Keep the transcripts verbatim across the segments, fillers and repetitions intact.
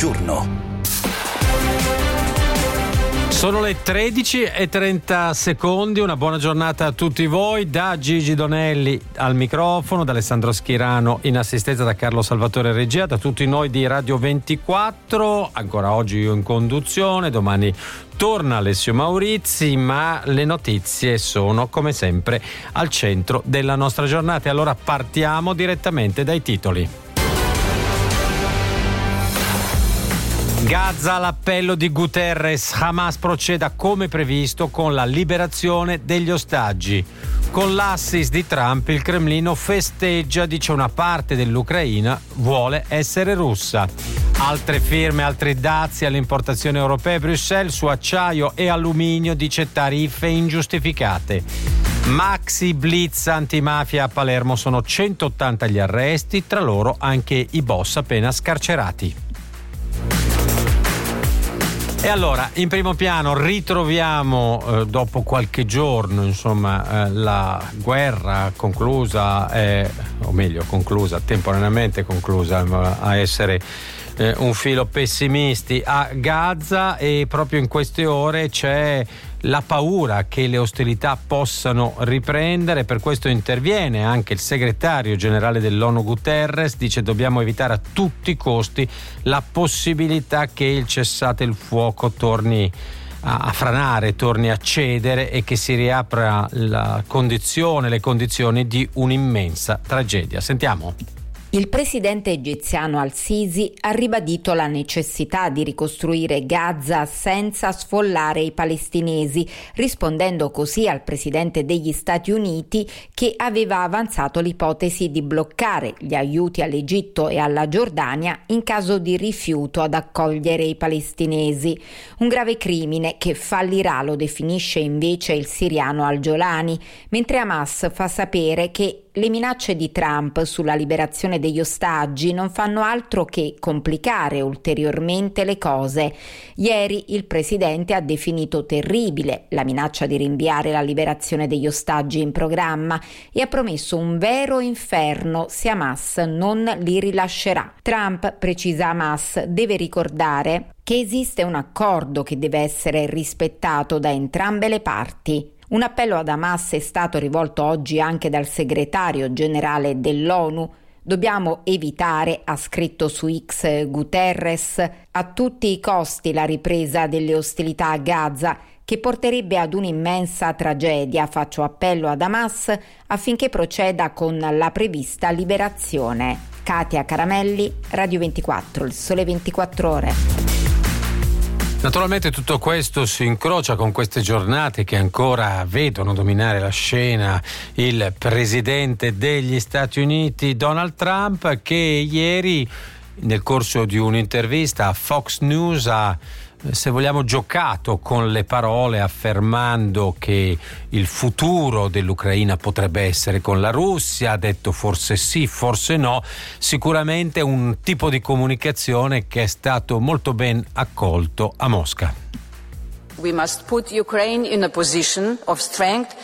giorno. Sono le tredici e trenta secondi, una buona giornata a tutti voi, da Gigi Donelli al microfono, da Alessandro Schirano in assistenza, da Carlo Salvatore Regia, da tutti noi di Radio ventiquattro, ancora oggi io in conduzione, domani torna Alessio Maurizi, ma le notizie sono come sempre al centro della nostra giornata. E allora partiamo direttamente dai titoli. Gaza, l'appello di Guterres, Hamas proceda come previsto con la liberazione degli ostaggi. Con l'assist di Trump il Cremlino festeggia, dice una parte dell'Ucraina vuole essere russa. Altre firme, altri dazi alle importazioni europee. Bruxelles su acciaio e alluminio dice tariffe ingiustificate. Maxi blitz antimafia a Palermo, sono centottanta gli arresti, tra loro anche i boss appena scarcerati. E allora, in primo piano ritroviamo, eh, dopo qualche giorno, insomma, eh, la guerra conclusa, eh, o meglio conclusa, temporaneamente conclusa, a essere eh, un filo pessimisti a Gaza, e proprio in queste ore c'è la paura che le ostilità possano riprendere. Per questo interviene anche il segretario generale dell'ONU Guterres, dice dobbiamo evitare a tutti i costi la possibilità che il cessate il fuoco torni a, a franare, torni a cedere e che si riapra la condizione, le condizioni di un'immensa tragedia. Sentiamo. Il presidente egiziano al-Sisi ha ribadito la necessità di ricostruire Gaza senza sfollare i palestinesi, rispondendo così al presidente degli Stati Uniti che aveva avanzato l'ipotesi di bloccare gli aiuti all'Egitto e alla Giordania in caso di rifiuto ad accogliere i palestinesi. Un grave crimine che fallirà, lo definisce invece il siriano Al-Jolani, mentre Hamas fa sapere che le minacce di Trump sulla liberazione degli ostaggi non fanno altro che complicare ulteriormente le cose. Ieri il presidente ha definito terribile la minaccia di rinviare la liberazione degli ostaggi in programma e ha promesso un vero inferno se Hamas non li rilascerà. Trump, precisa Hamas, deve ricordare che esiste un accordo che deve essere rispettato da entrambe le parti. Un appello ad Hamas è stato rivolto oggi anche dal segretario generale dell'ONU. Dobbiamo evitare, ha scritto su X Guterres, a tutti i costi la ripresa delle ostilità a Gaza, che porterebbe ad un'immensa tragedia. Faccio appello ad Hamas affinché proceda con la prevista liberazione. Katia Caramelli, Radio ventiquattro, il Sole ventiquattro Ore. Naturalmente tutto questo si incrocia con queste giornate che ancora vedono dominare la scena il presidente degli Stati Uniti Donald Trump, che ieri nel corso di un'intervista a Fox News ha, se vogliamo, giocato con le parole, affermando che il futuro dell'Ucraina potrebbe essere con la Russia. Ha detto forse sì, forse no. Sicuramente un tipo di comunicazione che è stato molto ben accolto a Mosca. We must put Ukraine in a position of strength.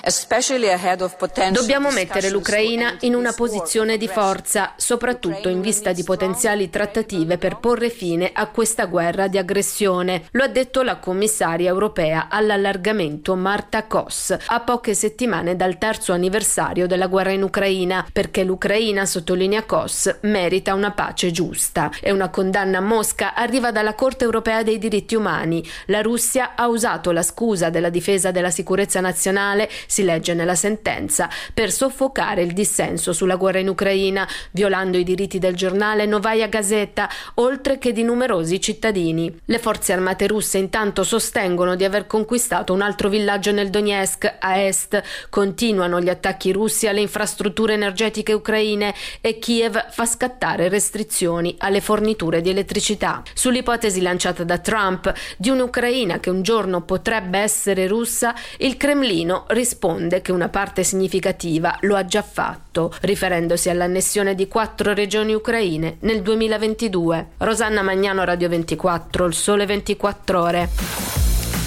Dobbiamo mettere l'Ucraina in una posizione di forza, soprattutto in vista di potenziali trattative per porre fine a questa guerra di aggressione. Lo ha detto la commissaria europea all'allargamento Marta Kos a poche settimane dal terzo anniversario della guerra in Ucraina, perché l'Ucraina, sottolinea Kos, merita una pace giusta. E una condanna a Mosca arriva dalla Corte europea dei diritti umani. La Russia ha usato la scusa della difesa della sicurezza nazionale, si legge nella sentenza, per soffocare il dissenso sulla guerra in Ucraina, violando i diritti del giornale Novaya Gazeta, oltre che di numerosi cittadini. Le forze armate russe intanto sostengono di aver conquistato un altro villaggio nel Donetsk, a est. Continuano gli attacchi russi alle infrastrutture energetiche ucraine e Kiev fa scattare restrizioni alle forniture di elettricità. Sull'ipotesi lanciata da Trump di un'Ucraina che un giorno potrebbe essere russa, il Cremlino risponde che una parte significativa lo ha già fatto, riferendosi all'annessione di quattro regioni ucraine nel duemilaventidue. Rosanna Magnano, Radio ventiquattro, il Sole ventiquattro Ore.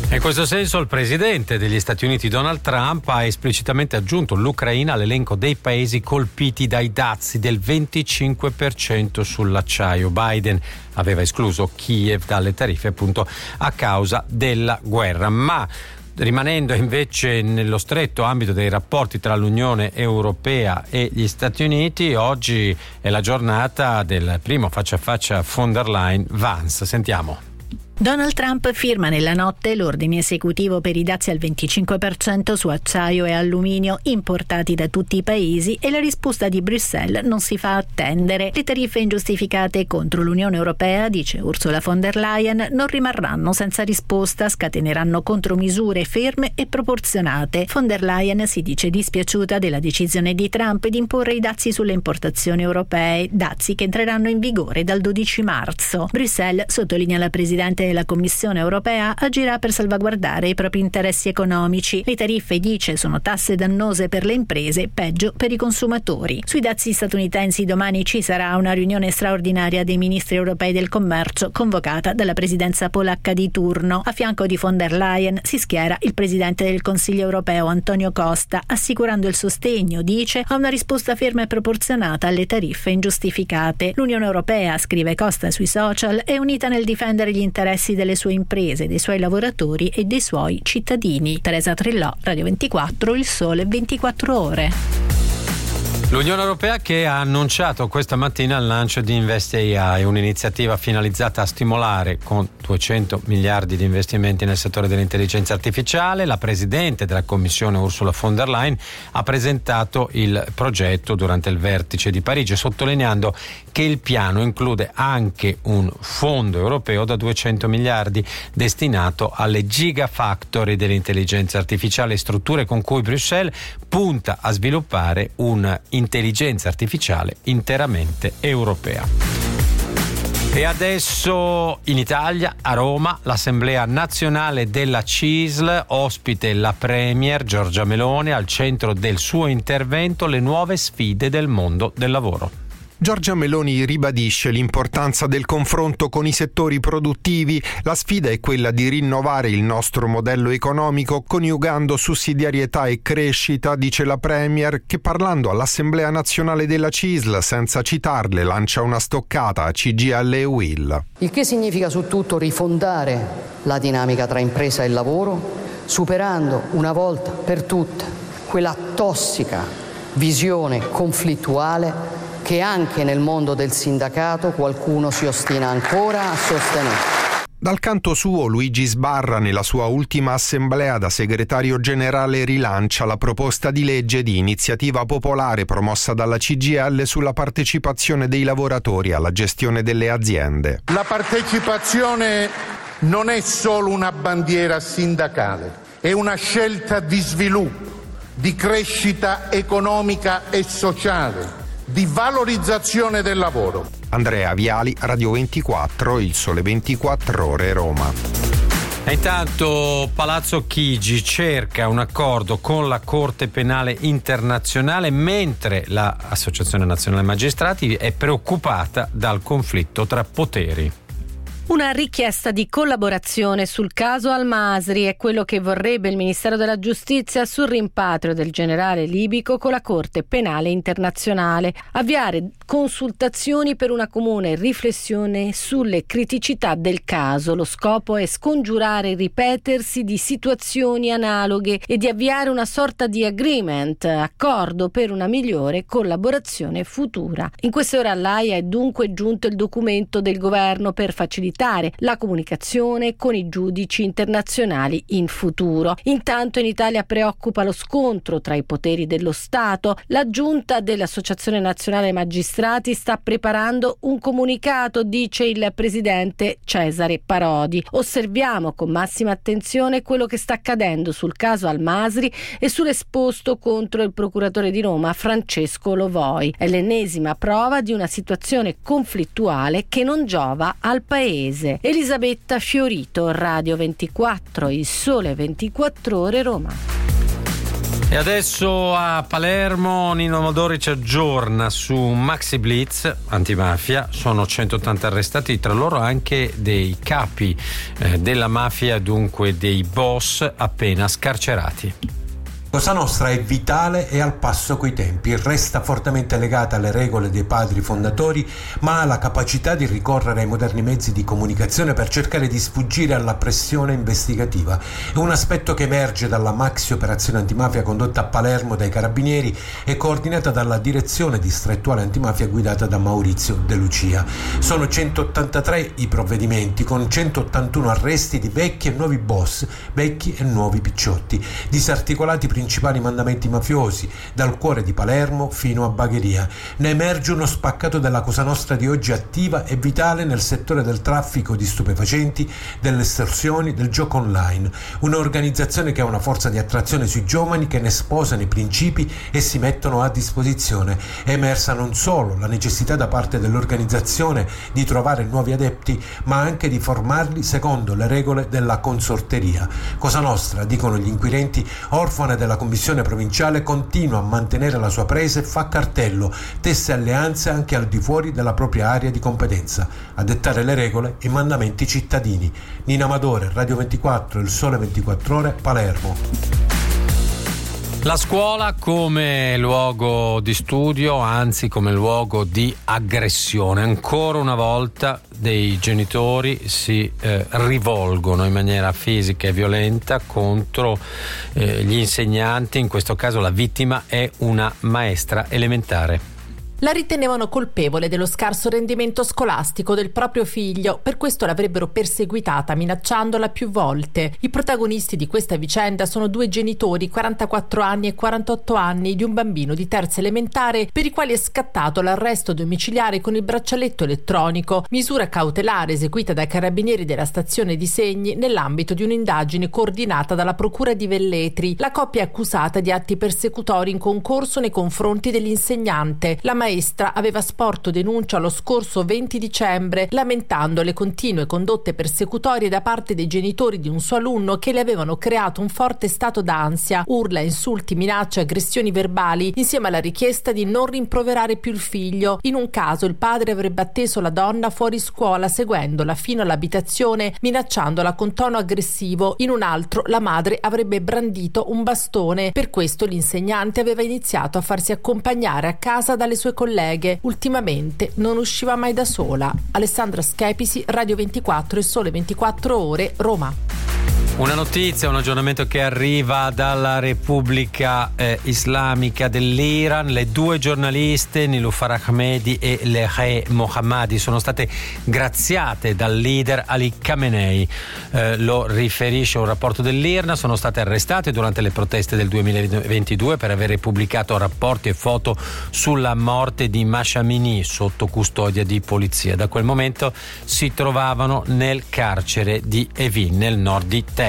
In questo senso il presidente degli Stati Uniti Donald Trump ha esplicitamente aggiunto l'Ucraina all'elenco dei paesi colpiti dai dazi del venticinque per cento sull'acciaio. Biden aveva escluso Kiev dalle tariffe appunto a causa della guerra, ma rimanendo invece nello stretto ambito dei rapporti tra l'Unione Europea e gli Stati Uniti, oggi è la giornata del primo faccia a faccia von der Leyen-Vance. Sentiamo. Donald Trump firma nella notte l'ordine esecutivo per i dazi al venticinque per cento su acciaio e alluminio importati da tutti i paesi e la risposta di Bruxelles non si fa attendere. Le tariffe ingiustificate contro l'Unione Europea, dice Ursula von der Leyen, non rimarranno senza risposta, scateneranno contromisure ferme e proporzionate. Von der Leyen si dice dispiaciuta della decisione di Trump di imporre i dazi sulle importazioni europee, dazi che entreranno in vigore dal dodici marzo. Bruxelles, sottolinea la Presidente la Commissione europea, agirà per salvaguardare i propri interessi economici. Le tariffe, dice, sono tasse dannose per le imprese, peggio per i consumatori. Sui dazi statunitensi domani ci sarà una riunione straordinaria dei ministri europei del commercio convocata dalla presidenza polacca di turno. A fianco di von der Leyen si schiera il presidente del Consiglio europeo Antonio Costa, assicurando il sostegno, dice, a una risposta ferma e proporzionata alle tariffe ingiustificate. L'Unione Europea, scrive Costa sui social, è unita nel difendere gli interessi delle sue imprese, dei suoi lavoratori e dei suoi cittadini. Teresa Trillò, Radio ventiquattro, Il Sole ventiquattro Ore. L'Unione Europea che ha annunciato questa mattina il lancio di Invest A I, un'iniziativa finalizzata a stimolare con duecento miliardi di investimenti nel settore dell'intelligenza artificiale. La Presidente della Commissione Ursula von der Leyen ha presentato il progetto durante il vertice di Parigi, sottolineando che il piano include anche un fondo europeo da duecento miliardi destinato alle gigafactory dell'intelligenza artificiale, strutture con cui Bruxelles punta a sviluppare un'intelligenza artificiale interamente europea. E adesso in Italia, a Roma, l'Assemblea Nazionale della C I S L, ospite la Premier Giorgia Meloni, al centro del suo intervento le nuove sfide del mondo del lavoro. Giorgia Meloni ribadisce l'importanza del confronto con i settori produttivi. La sfida è quella di rinnovare il nostro modello economico coniugando sussidiarietà e crescita, dice la Premier, che parlando all'Assemblea Nazionale della C I S L, senza citarle, lancia una stoccata a C G I L e U I L. Il che significa su tutto rifondare la dinamica tra impresa e lavoro, superando una volta per tutte quella tossica visione conflittuale che anche nel mondo del sindacato qualcuno si ostina ancora a sostenere. Dal canto suo, Luigi Sbarra, nella sua ultima assemblea da segretario generale, rilancia la proposta di legge di iniziativa popolare promossa dalla C G I L sulla partecipazione dei lavoratori alla gestione delle aziende. La partecipazione non è solo una bandiera sindacale, è una scelta di sviluppo, di crescita economica e sociale, di valorizzazione del lavoro. Andrea Viali, Radio ventiquattro, Il Sole ventiquattro Ore, Roma. E intanto Palazzo Chigi cerca un accordo con la Corte Penale Internazionale, mentre l'Associazione Nazionale Magistrati è preoccupata dal conflitto tra poteri. Una richiesta di collaborazione sul caso Al-Masri è quello che vorrebbe il Ministero della Giustizia sul rimpatrio del generale libico con la Corte Penale Internazionale. Avviare consultazioni per una comune riflessione sulle criticità del caso. Lo scopo è scongiurare il ripetersi di situazioni analoghe e di avviare una sorta di agreement, accordo per una migliore collaborazione futura. In queste ore all'Aia è dunque giunto il documento del governo per facilitare la comunicazione con i giudici internazionali in futuro. Intanto in Italia preoccupa lo scontro tra i poteri dello Stato. La giunta dell'Associazione Nazionale Magistrati sta preparando un comunicato, dice il presidente Cesare Parodi. Osserviamo con massima attenzione quello che sta accadendo sul caso Al-Masri e sull'esposto contro il procuratore di Roma Francesco Lovoi. È l'ennesima prova di una situazione conflittuale che non giova al paese. Elisabetta Fiorito, Radio ventiquattro, Il Sole ventiquattro Ore, Roma. E adesso a Palermo Nino Amadori ci aggiorna su Maxi Blitz antimafia. Sono centottanta arrestati, tra loro anche dei capi eh, della mafia, dunque dei boss appena scarcerati. Cosa Nostra è vitale e al passo coi tempi, resta fortemente legata alle regole dei padri fondatori, ma ha la capacità di ricorrere ai moderni mezzi di comunicazione per cercare di sfuggire alla pressione investigativa. È un aspetto che emerge dalla maxi operazione antimafia condotta a Palermo dai Carabinieri e coordinata dalla direzione distrettuale antimafia guidata da Maurizio De Lucia. Sono centottantatré i provvedimenti, con centottantuno arresti di vecchi e nuovi boss, vecchi e nuovi picciotti, disarticolati principali mandamenti mafiosi, dal cuore di Palermo fino a Bagheria. Ne emerge uno spaccato della Cosa Nostra di oggi attiva e vitale nel settore del traffico di stupefacenti, delle estorsioni, del gioco online. Un'organizzazione che ha una forza di attrazione sui giovani che ne sposano i principi e si mettono a disposizione. È emersa non solo la necessità da parte dell'organizzazione di trovare nuovi adepti, ma anche di formarli secondo le regole della consorteria. Cosa Nostra, dicono gli inquirenti, orfana della commissione provinciale, continua a mantenere la sua presa e fa cartello, tesse alleanze anche al di fuori della propria area di competenza. A dettare le regole i mandamenti cittadini. Nino Amadori, Radio ventiquattro, Il Sole ventiquattro Ore, Palermo. La scuola come luogo di studio, anzi come luogo di aggressione. Ancora una volta dei genitori si eh, rivolgono in maniera fisica e violenta contro eh, gli insegnanti. In questo caso la vittima è una maestra elementare. La ritenevano colpevole dello scarso rendimento scolastico del proprio figlio, per questo l'avrebbero perseguitata minacciandola più volte. I protagonisti di questa vicenda sono due genitori, quarantaquattro anni e quarantotto anni, di un bambino di terza elementare per i quali è scattato l'arresto domiciliare con il braccialetto elettronico, misura cautelare eseguita dai carabinieri della stazione di Segni nell'ambito di un'indagine coordinata dalla procura di Velletri. La coppia è accusata di atti persecutori in concorso nei confronti dell'insegnante. La maestra aveva sporto denuncia lo scorso venti dicembre lamentando le continue condotte persecutorie da parte dei genitori di un suo alunno che le avevano creato un forte stato d'ansia, urla, insulti, minacce, aggressioni verbali, insieme alla richiesta di non rimproverare più il figlio. In un caso il padre avrebbe atteso la donna fuori scuola seguendola fino all'abitazione minacciandola con tono aggressivo. In un altro la madre avrebbe brandito un bastone. Per questo l'insegnante aveva iniziato a farsi accompagnare a casa dalle sue colleghe. Ultimamente non usciva mai da sola. Alessandra Schepisi, Radio ventiquattro e Sole ventiquattro Ore, Roma. Una notizia, un aggiornamento che arriva dalla Repubblica eh, Islamica dell'Iran. Le due giornaliste Niloufar Ahmedi e Lehe Mohammadi sono state graziate dal leader Ali Khamenei. Eh, lo riferisce un rapporto dell'Irna. Sono state arrestate durante le proteste del duemilaventidue per aver pubblicato rapporti e foto sulla morte di Mahsa Amini sotto custodia di polizia. Da quel momento si trovavano nel carcere di Evin, nel nord di Teheran.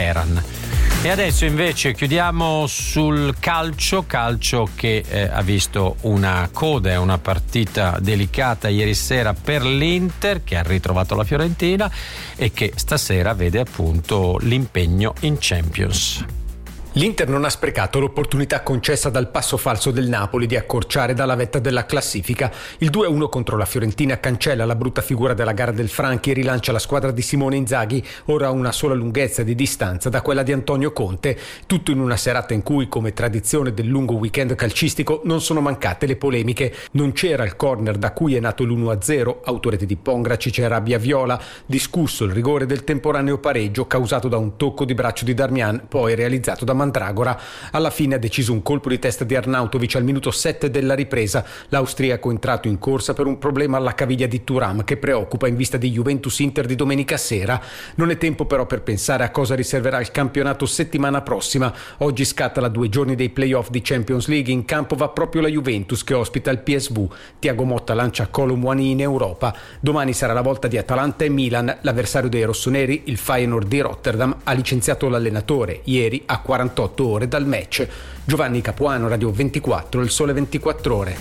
E adesso invece chiudiamo sul calcio, calcio che eh, ha visto una coda e una partita delicata ieri sera per l'Inter, che ha ritrovato la Fiorentina e che stasera vede appunto l'impegno in Champions. L'Inter non ha sprecato l'opportunità concessa dal passo falso del Napoli di accorciare dalla vetta della classifica. Il due a uno contro la Fiorentina cancella la brutta figura della gara del Franchi e rilancia la squadra di Simone Inzaghi, ora a una sola lunghezza di distanza da quella di Antonio Conte. Tutto in una serata in cui, come tradizione del lungo weekend calcistico, non sono mancate le polemiche. Non c'era il corner da cui è nato l'uno a zero, autorete di Pongracic e rabbia viola, discusso il rigore del temporaneo pareggio causato da un tocco di braccio di Darmian, poi realizzato da Mandragora. Alla fine ha deciso un colpo di testa di Arnautovic al minuto sette della ripresa. L'austriaco è entrato in corsa per un problema alla caviglia di Thuram che preoccupa in vista di Juventus-Inter di domenica sera. Non è tempo però per pensare a cosa riserverà il campionato settimana prossima. Oggi scatta la due giorni dei playoff di Champions League. In campo va proprio la Juventus che ospita il P S V. Thiago Motta lancia Kolo Muani in Europa. Domani sarà la volta di Atalanta e Milan. L'avversario dei rossoneri, il Feyenoord di Rotterdam, ha licenziato l'allenatore ieri a quarantotto ore dal match. Giovanni Capuano, Radio ventiquattro, Il Sole ventiquattro Ore.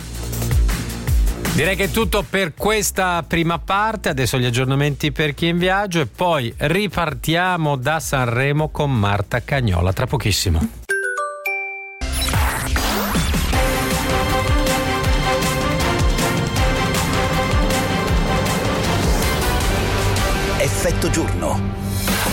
Direi che è tutto per questa prima parte, adesso gli aggiornamenti per chi è in viaggio e poi ripartiamo da Sanremo con Marta Cagnola tra pochissimo. perfetto giorno.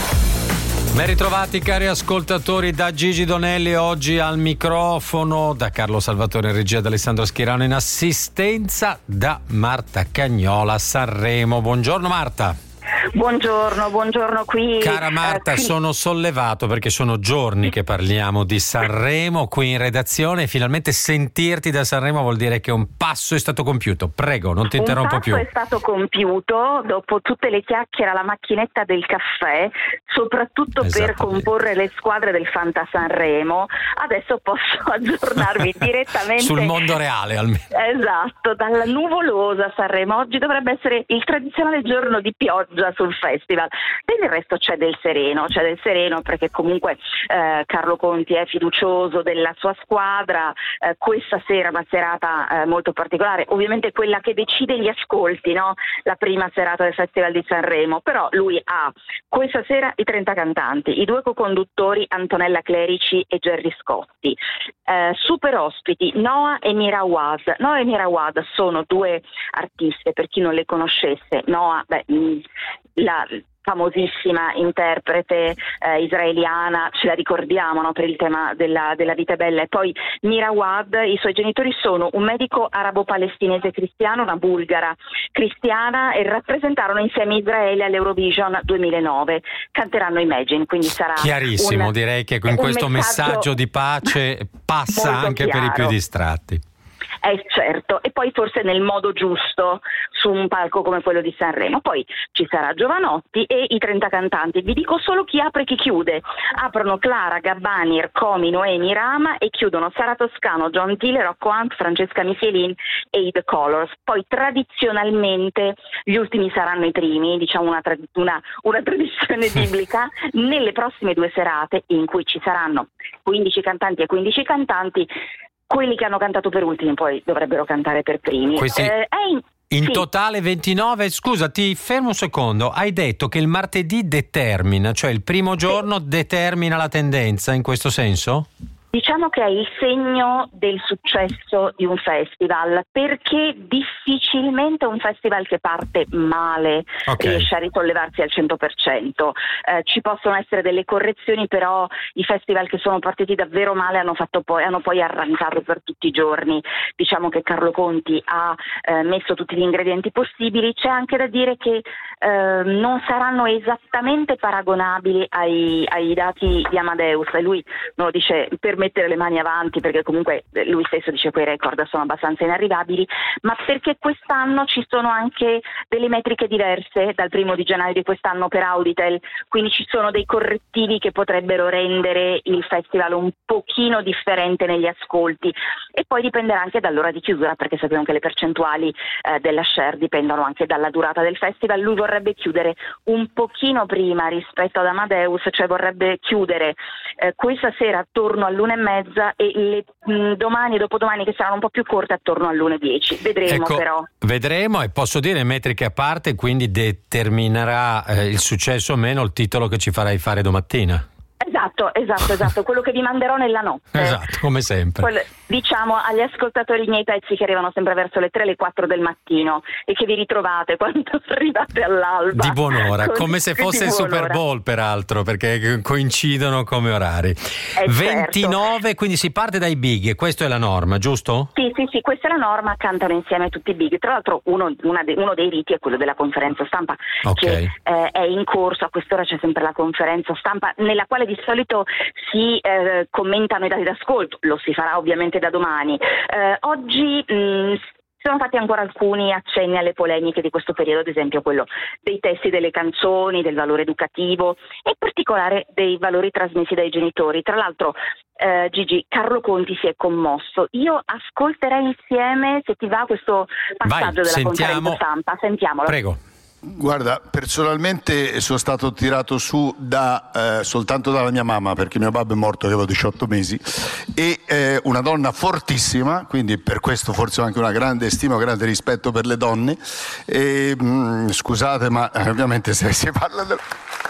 Ben ritrovati cari ascoltatori da Gigi Donelli, oggi al microfono, da Carlo Salvatore in regia, da Alessandro Schirano in assistenza, da Marta Cagnola a Sanremo. Buongiorno Marta. Buongiorno, buongiorno qui. Cara Marta, eh, qui... sono sollevato perché sono giorni che parliamo di Sanremo qui in redazione e finalmente sentirti da Sanremo vuol dire che un passo è stato compiuto. Prego, non ti interrompo più. Un passo è stato compiuto dopo tutte le chiacchiere alla macchinetta del caffè, soprattutto per comporre le squadre del Fanta Sanremo. Adesso posso aggiornarvi direttamente sul mondo reale almeno. Esatto, dalla nuvolosa Sanremo. Oggi dovrebbe essere il tradizionale giorno di pioggia sul festival. Per il resto c'è del sereno, c'è del sereno perché comunque eh, Carlo Conti è fiducioso della sua squadra. Eh, questa sera è una serata eh, molto particolare, ovviamente quella che decide gli ascolti, no? La prima serata del Festival di Sanremo, però lui ha questa sera i trenta cantanti, i due co-conduttori Antonella Clerici e Gerry Scotti, eh, super ospiti Noah e Mira Awad. Noah e Mira Awad sono due artiste, per chi non le conoscesse. Noah, beh, mh, la famosissima interprete eh, israeliana, ce la ricordiamo, no, per il tema della, della vita bella. E poi Mira Awad, i suoi genitori sono un medico arabo-palestinese cristiano, una bulgara cristiana, e rappresentarono insieme Israele all'Eurovision duemilanove. Canteranno Imagine, quindi sarà chiarissimo, un, direi che in questo messaggio, messaggio di pace passa anche chiaro per i più distratti. Eh certo, e poi forse nel modo giusto su un palco come quello di Sanremo. Poi ci sarà Giovanotti e i trenta cantanti. Vi dico solo chi apre e chi chiude. Aprono Clara, Gabbani, Ercomi, Noemi, Rama, e chiudono Sara Toscano, John Tille, Rocco Hunt, Francesca Michelin e i The Colors. Poi tradizionalmente gli ultimi saranno i primi, diciamo una, tra- una, una tradizione biblica. Nelle prossime due serate, in cui ci saranno quindici cantanti e quindici cantanti, quelli che hanno cantato per ultimi poi dovrebbero cantare per primi. Questi... Eh, è in... In sì. totale ventinove, scusa, ti fermo un secondo, hai detto che il martedì determina, cioè il primo giorno sì. determina la tendenza, in questo senso? Diciamo che è il segno del successo di un festival, perché difficilmente un festival che parte male okay. riesce a risollevarsi al cento per cento. Eh, ci possono essere delle correzioni, però i festival che sono partiti davvero male hanno, fatto poi, hanno poi arrancato per tutti i giorni. Diciamo che Carlo Conti ha eh, messo tutti gli ingredienti possibili. C'è anche da dire che eh, non saranno esattamente paragonabili ai, ai dati di Amadeus, e lui non lo dice per mettere le mani avanti, perché comunque lui stesso dice che quei record sono abbastanza inarrivabili, ma perché quest'anno ci sono anche delle metriche diverse dal primo di gennaio di quest'anno per Auditel, quindi ci sono dei correttivi che potrebbero rendere il festival un pochino differente negli ascolti, e poi dipenderà anche dall'ora di chiusura, perché sappiamo che le percentuali eh, della share dipendono anche dalla durata del festival. Lui vorrebbe chiudere un pochino prima rispetto ad Amadeus, cioè vorrebbe chiudere eh, questa sera attorno all'una e mezza e le, mh, domani e dopodomani, che saranno un po' più corte, attorno all'una e dieci. Vedremo ecco, però. Vedremo, e posso dire metriche a parte, quindi determinerà eh, il successo o meno il titolo che ci farai fare domattina. Esatto, esatto, esatto, quello che vi manderò nella notte. Esatto, come sempre. Quello, diciamo agli ascoltatori i miei pezzi che arrivano sempre verso le tre, le quattro del mattino e che vi ritrovate quando arrivate all'alba. Di buon'ora, Con, come se fosse il Super Bowl peraltro, perché coincidono come orari. Eh, ventinove, certo. Quindi si parte dai big, questa è la norma, giusto? Sì, sì, sì, questa è la norma, cantano insieme tutti i big. Tra l'altro uno, una de, uno dei riti è quello della conferenza stampa, okay. che eh, è in corso. A quest'ora c'è sempre la conferenza stampa, nella quale di solito si eh, commentano i dati d'ascolto, lo si farà ovviamente da domani. Eh, oggi mh, sono fatti ancora alcuni accenni alle polemiche di questo periodo, ad esempio quello dei testi delle canzoni, del valore educativo e in particolare dei valori trasmessi dai genitori. Tra l'altro eh, Gigi, Carlo Conti si è commosso. Io ascolterei insieme, se ti va, questo passaggio Vai, della sentiamo. conferenza stampa. Sentiamolo. Prego. Guarda, personalmente sono stato tirato su da eh, soltanto dalla mia mamma, perché mio babbo è morto che avevo diciotto mesi, e eh, una donna fortissima, quindi per questo forse ho anche una grande stima, un grande rispetto per le donne. E, mh, scusate, ma eh, ovviamente se si parla del...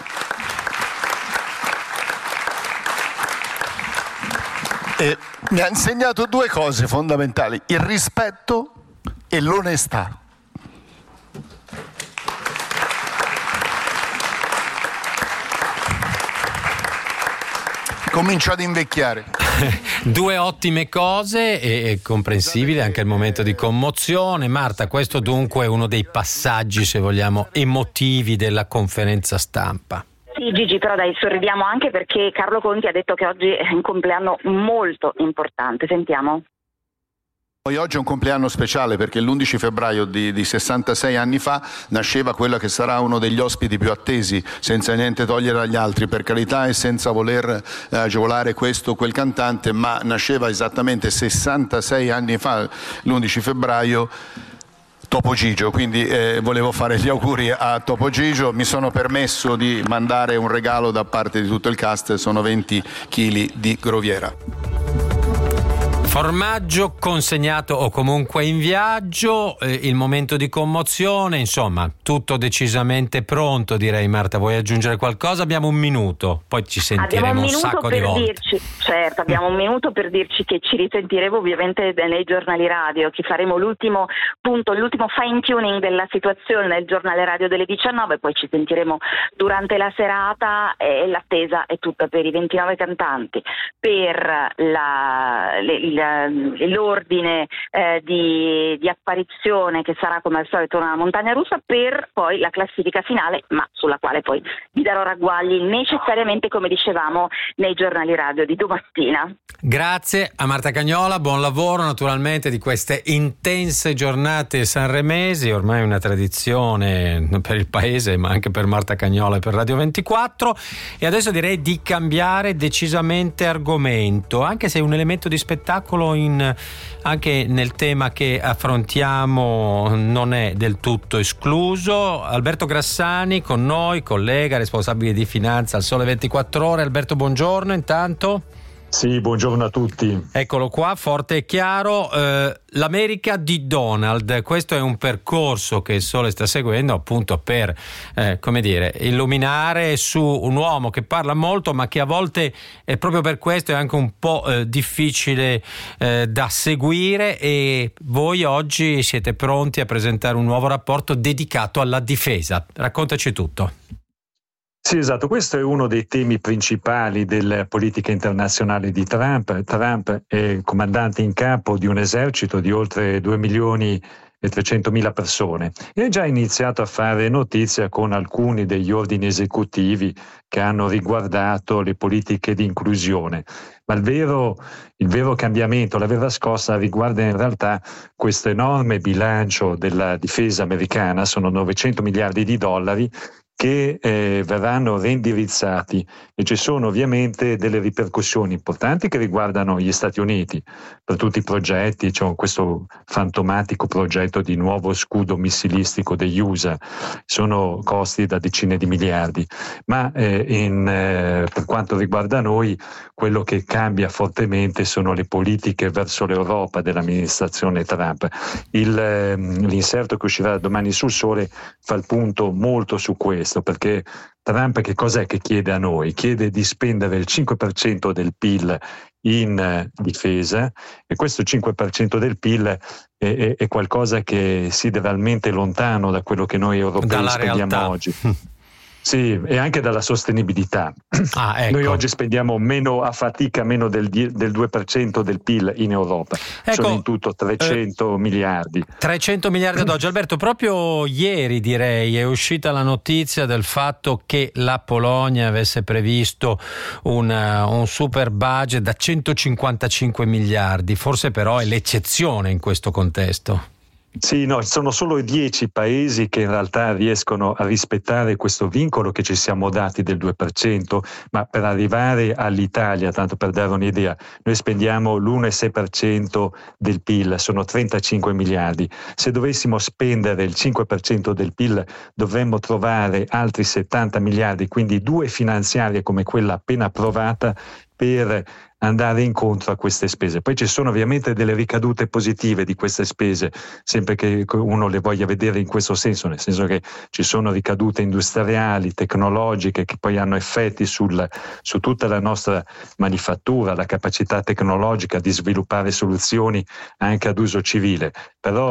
E mi ha insegnato due cose fondamentali: il rispetto e l'onestà. comincio ad invecchiare. Due ottime cose e, e comprensibile anche il momento di commozione. Marta, questo dunque è uno dei passaggi, se vogliamo, emotivi della conferenza stampa. Sì, Gigi, però dai, sorridiamo anche perché Carlo Conti ha detto che oggi è un compleanno molto importante. Sentiamo. Oggi è un compleanno speciale perché l'undici febbraio di, di sessantasei anni fa nasceva quello che sarà uno degli ospiti più attesi, senza niente togliere agli altri, per carità, e senza voler eh, agevolare questo o quel cantante, ma nasceva esattamente sessantasei anni fa, l'undici febbraio, Topo Gigio, quindi eh, volevo fare gli auguri a Topo Gigio. Mi sono permesso di mandare un regalo da parte di tutto il cast, sono venti chili di groviera. Formaggio consegnato o comunque in viaggio, eh, il momento di commozione, insomma, tutto decisamente pronto, direi. Marta, vuoi aggiungere qualcosa? Abbiamo un minuto, poi ci sentiremo un, un sacco di volte. Dirci, certo, abbiamo un minuto per dirci che ci risentiremo ovviamente nei giornali radio, che faremo l'ultimo punto, l'ultimo fine tuning della situazione nel giornale radio delle diciannove, poi ci sentiremo durante la serata e l'attesa è tutta per i ventinove cantanti, per la, le, il l'ordine eh, di, di apparizione che sarà come al solito una montagna russa, per poi la classifica finale, ma sulla quale poi vi darò ragguagli necessariamente, come dicevamo, nei giornali radio di domattina. Grazie a Marta Cagnola, buon lavoro naturalmente di queste intense giornate sanremesi, ormai una tradizione per il paese ma anche per Marta Cagnola e per Radio ventiquattro. E adesso direi di cambiare decisamente argomento, anche se è un elemento di spettacolo In, anche nel tema che affrontiamo non è del tutto escluso. Alberto Grassani con noi, collega responsabile di finanza al Sole ventiquattro Ore. Alberto, buongiorno intanto. Sì, buongiorno a tutti. Eccolo qua, forte e chiaro. Eh, L'America di Donald, questo è un percorso che il Sole sta seguendo appunto per, eh, come dire, illuminare su un uomo che parla molto ma che a volte è proprio per questo è anche un po' eh, difficile eh, da seguire, e voi oggi siete pronti a presentare un nuovo rapporto dedicato alla difesa. Raccontaci tutto. Sì, esatto, questo è uno dei temi principali della politica internazionale di Trump. Trump è comandante in capo di un esercito di oltre due milioni e trecentomila persone e ha già iniziato a fare notizia con alcuni degli ordini esecutivi che hanno riguardato le politiche di inclusione. Ma il vero, il vero cambiamento, la vera scossa riguarda in realtà questo enorme bilancio della difesa americana, sono novecento miliardi di dollari, che eh, verranno reindirizzati, e ci sono ovviamente delle ripercussioni importanti che riguardano gli Stati Uniti per tutti i progetti. C'è questo fantomatico progetto di nuovo scudo missilistico degli U S A, sono costi da decine di miliardi, ma eh, in, eh, per quanto riguarda noi quello che cambia fortemente sono le politiche verso l'Europa dell'amministrazione Trump. Il, eh, l'inserto che uscirà domani sul Sole fa il punto molto su questo, perché Trump che cos'è che chiede a noi? Chiede di spendere il cinque per cento del P I L in eh, difesa, e questo cinque per cento del P I L è, è, è qualcosa che si è realmente lontano da quello che noi europei dalla spendiamo realtà. oggi. Sì, e anche dalla sostenibilità. Ah, ecco. Noi oggi spendiamo meno a fatica, meno del, del due per cento del P I L in Europa. Ecco, sono in tutto trecento eh, miliardi. trecento miliardi ad oggi. Alberto, proprio ieri direi è uscita la notizia del fatto che la Polonia avesse previsto una, un super budget da centocinquantacinque miliardi, forse però è l'eccezione in questo contesto. Sì, no, sono solo dieci paesi che in realtà riescono a rispettare questo vincolo che ci siamo dati del due per cento, ma per arrivare all'Italia, tanto per dare un'idea, noi spendiamo l'uno virgola sei per cento del P I L, sono trentacinque miliardi. Se dovessimo spendere il cinque per cento del P I L dovremmo trovare altri settanta miliardi, quindi due finanziarie come quella appena approvata per andare incontro a queste spese. Poi ci sono ovviamente delle ricadute positive di queste spese, sempre che uno le voglia vedere in questo senso, nel senso che ci sono ricadute industriali, tecnologiche, che poi hanno effetti sul, su tutta la nostra manifattura, la capacità tecnologica di sviluppare soluzioni anche ad uso civile. Però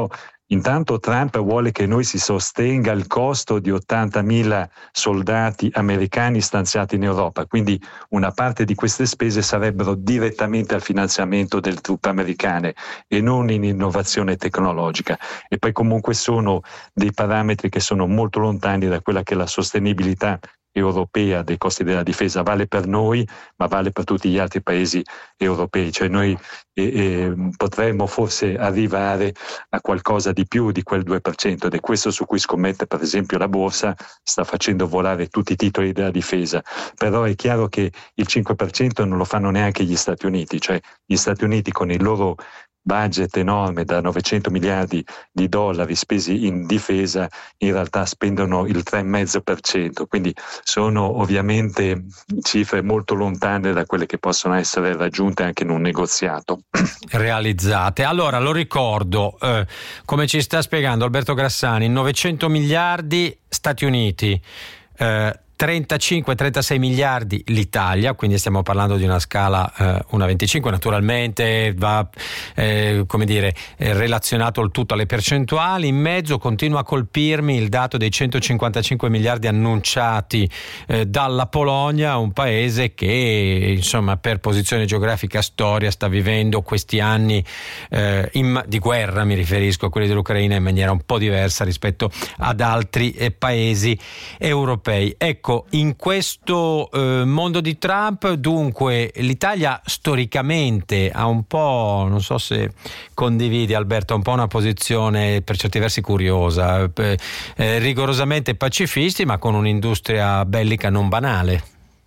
Intanto Trump vuole che noi si sostenga il costo di ottantamila soldati americani stanziati in Europa, quindi una parte di queste spese sarebbero direttamente al finanziamento delle truppe americane e non in innovazione tecnologica. E poi comunque sono dei parametri che sono molto lontani da quella che è la sostenibilità europea dei costi della difesa. Vale per noi, ma vale per tutti gli altri paesi europei, cioè noi eh, eh, potremmo forse arrivare a qualcosa di più di quel due per cento, ed è questo su cui scommette per esempio la borsa, sta facendo volare tutti i titoli della difesa. Però è chiaro che il cinque per cento non lo fanno neanche gli Stati Uniti, cioè gli Stati Uniti con il loro budget enorme da novecento miliardi di dollari spesi in difesa in realtà spendono il tre virgola cinque per cento, quindi sono ovviamente cifre molto lontane da quelle che possono essere raggiunte anche in un negoziato. Realizzate. Allora lo ricordo, eh, come ci sta spiegando Alberto Grassani, novecento miliardi Stati Uniti, eh, trentacinque trentasei miliardi l'Italia, quindi stiamo parlando di una scala eh, uno virgola venticinque, naturalmente va eh, come dire eh, relazionato il tutto alle percentuali. In mezzo continua a colpirmi il dato dei centocinquantacinque miliardi annunciati eh, dalla Polonia, un paese che insomma per posizione geografica, storia, sta vivendo questi anni eh, in, di guerra, mi riferisco a quelli dell'Ucraina, in maniera un po' diversa rispetto ad altri eh, paesi europei. Ecco, in questo eh, mondo di Trump, dunque, l'Italia storicamente ha un po', non so se condividi Alberto, un po' una posizione per certi versi curiosa, eh, rigorosamente pacifisti, ma con un'industria bellica non banale.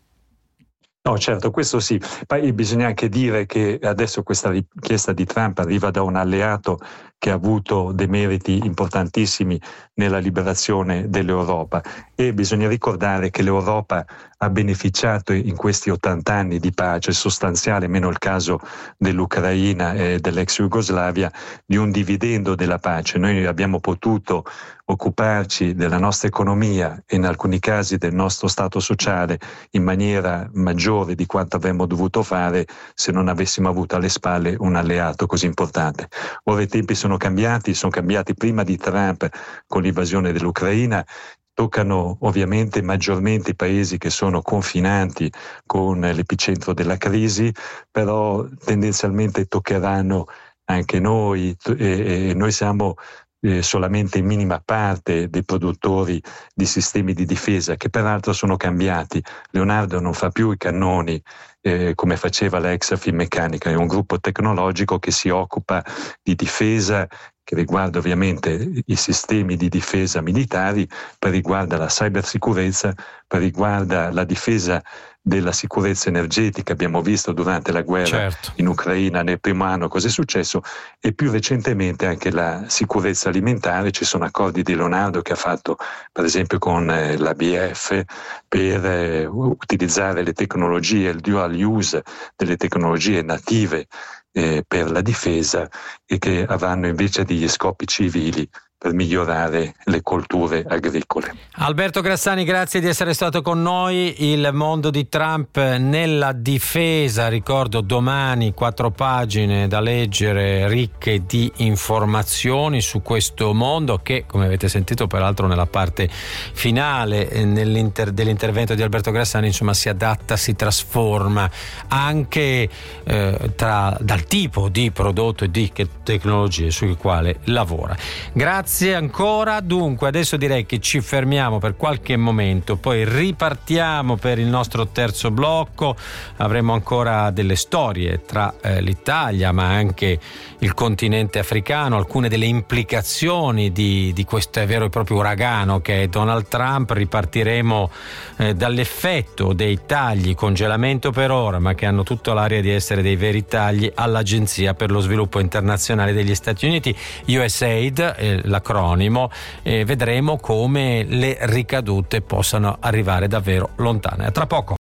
No, certo, questo sì. Poi bisogna anche dire che adesso questa richiesta di Trump arriva da un alleato che ha avuto dei meriti importantissimi nella liberazione dell'Europa, e bisogna ricordare che l'Europa ha beneficiato in questi ottanta anni di pace sostanziale, meno il caso dell'Ucraina e dell'ex Jugoslavia, di un dividendo della pace. Noi abbiamo potuto occuparci della nostra economia e in alcuni casi del nostro stato sociale in maniera maggiore di quanto avremmo dovuto fare se non avessimo avuto alle spalle un alleato così importante. Ora i tempi sono cambiati, sono cambiati prima di Trump con l'invasione dell'Ucraina, toccano ovviamente maggiormente i paesi che sono confinanti con l'epicentro della crisi, però tendenzialmente toccheranno anche noi, e, e noi siamo Eh, solamente in minima parte dei produttori di sistemi di difesa, che peraltro sono cambiati. Leonardo non fa più i cannoni eh, come faceva la ex Finmeccanica, è un gruppo tecnologico che si occupa di difesa, che riguarda ovviamente i sistemi di difesa militari, poi riguarda la cybersicurezza, poi riguarda la difesa della sicurezza energetica. Abbiamo visto durante la guerra certo. in Ucraina nel primo anno cosa è successo, e più recentemente anche la sicurezza alimentare. Ci sono accordi di Leonardo che ha fatto per esempio con eh, l'A B F per eh, utilizzare le tecnologie, il dual use delle tecnologie native eh, per la difesa, e che avranno invece degli scopi civili per migliorare le colture agricole. Alberto Grassani, grazie di essere stato con noi. Il mondo di Trump nella difesa, ricordo domani quattro pagine da leggere ricche di informazioni su questo mondo che, come avete sentito peraltro nella parte finale dell'intervento di Alberto Grassani, insomma si adatta, si trasforma anche eh, tra, dal tipo di prodotto e di tecnologie sul quale lavora. Grazie Grazie ancora. Dunque adesso direi che ci fermiamo per qualche momento, poi ripartiamo per il nostro terzo blocco. Avremo ancora delle storie tra eh, l'Italia ma anche il continente africano, alcune delle implicazioni di, di questo vero e proprio uragano che è Donald Trump. Ripartiremo eh, dall'effetto dei tagli, congelamento per ora, ma che hanno tutta l'aria di essere dei veri tagli all'Agenzia per lo Sviluppo Internazionale degli Stati Uniti, U S A I D, eh, l'acronimo, e vedremo come le ricadute possano arrivare davvero lontane. A tra poco.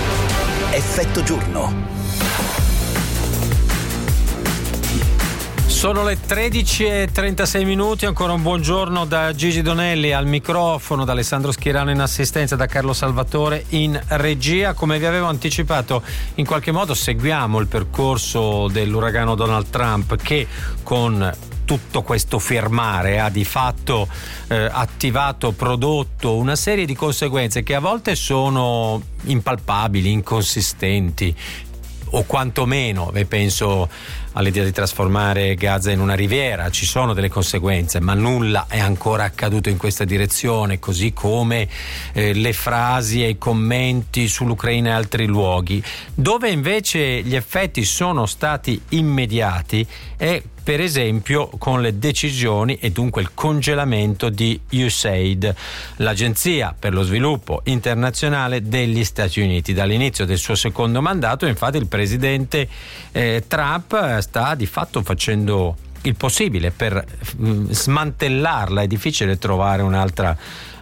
Effetto giorno Sono le tredici e trentasei minuti, ancora un buongiorno da Gigi Donelli al microfono, da Alessandro Schirano in assistenza, da Carlo Salvatore in regia. Come vi avevo anticipato, in qualche modo seguiamo il percorso dell'uragano Donald Trump, che con tutto questo firmare ha di fatto eh, attivato, prodotto una serie di conseguenze che a volte sono impalpabili, inconsistenti, o quantomeno, penso all'idea di trasformare Gaza in una riviera, ci sono delle conseguenze, ma nulla è ancora accaduto in questa direzione, così come eh, le frasi e i commenti sull'Ucraina e altri luoghi. Dove invece gli effetti sono stati immediati è per esempio con le decisioni e dunque il congelamento di U S A I D, l'Agenzia per lo Sviluppo Internazionale degli Stati Uniti. Dall'inizio del suo secondo mandato, infatti, il presidente eh, Trump sta di fatto facendo il possibile per mh, smantellarla. È difficile trovare un'altra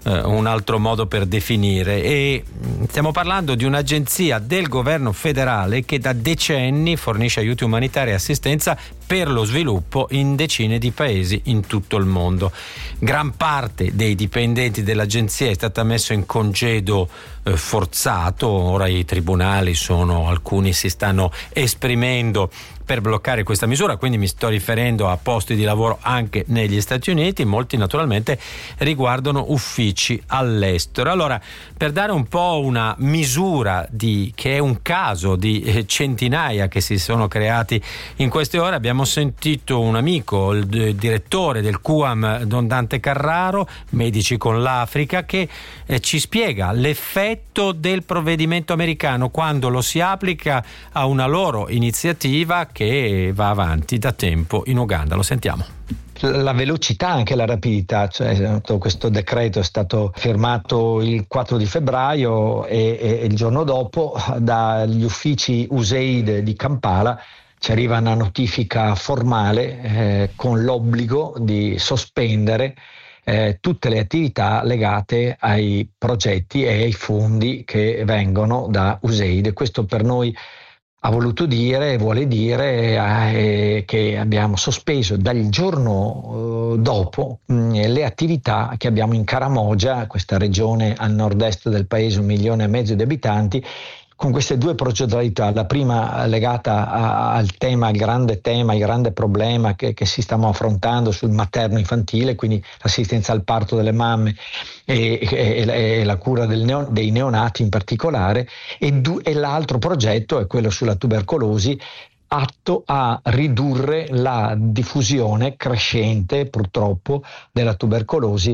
un altro modo per definire, e stiamo parlando di un'agenzia del governo federale che da decenni fornisce aiuti umanitari e assistenza per lo sviluppo in decine di paesi in tutto il mondo. Gran parte dei dipendenti dell'agenzia è stata messa in congedo eh, forzato. Ora i tribunali sono, alcuni si stanno esprimendo per bloccare questa misura, quindi mi sto riferendo a posti di lavoro anche negli Stati Uniti, molti naturalmente riguardano uffici all'estero. Allora, per dare un po' una misura di che è un caso di eh, centinaia che si sono creati in queste ore, abbiamo sentito un amico, il, il direttore del Q A M, Don Dante Carraro, Medici con l'Africa, che eh, ci spiega l'effetto del provvedimento americano quando lo si applica a una loro iniziativa che va avanti da tempo in Uganda. Lo sentiamo. La velocità, anche la rapidità, cioè questo decreto è stato firmato il quattro di febbraio e, e il giorno dopo dagli uffici U S A I D di Kampala ci arriva una notifica formale eh, con l'obbligo di sospendere eh, tutte le attività legate ai progetti e ai fondi che vengono da U S A I D. Questo per noi ha voluto dire e vuole dire eh, che abbiamo sospeso dal giorno eh, dopo mh, le attività che abbiamo in Karamoja, questa regione al nord-est del paese, un milione e mezzo di abitanti, con queste due proceduralità. La prima legata a, al tema, al grande tema, il grande problema che, che si stiamo affrontando sul materno infantile, quindi l'assistenza al parto delle mamme e, e, e la cura del neo, dei neonati in particolare, e, du, e l'altro progetto è quello sulla tubercolosi, atto a ridurre la diffusione crescente, purtroppo, della tubercolosi